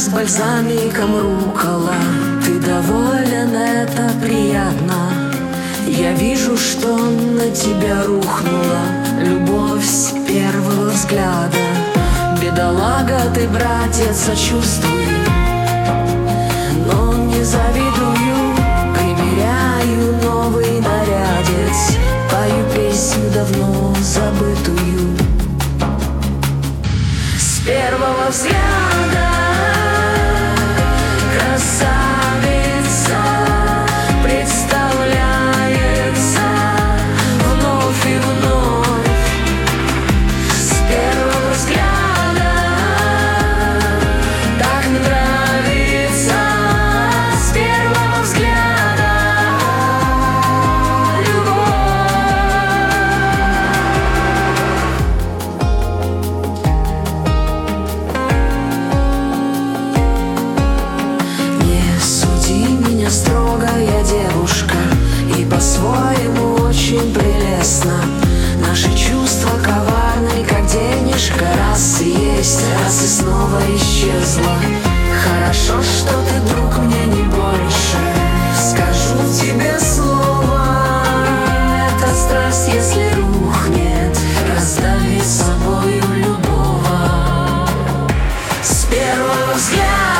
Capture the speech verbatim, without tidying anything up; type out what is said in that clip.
с бальзамиком рукола. Ты доволен, это приятно. Я вижу, что на тебя рухнула любовь с первого взгляда. Бедолага ты, братец, сочувствуй, но не завидую. Примеряю новый нарядец, пою песню давно забытую. С первого взгляда красавица представляется вновь и вновь. С первого взгляда так нравится. С первого взгляда строгая девушка, и по-своему очень прелестно. Наши чувства коварны, как денежка. Раз и есть, раз и снова исчезла. Хорошо, что ты, друг, мне не больше. Скажу тебе слово, эта страсть, если рухнет, раздавит собою любого. С первого взгляда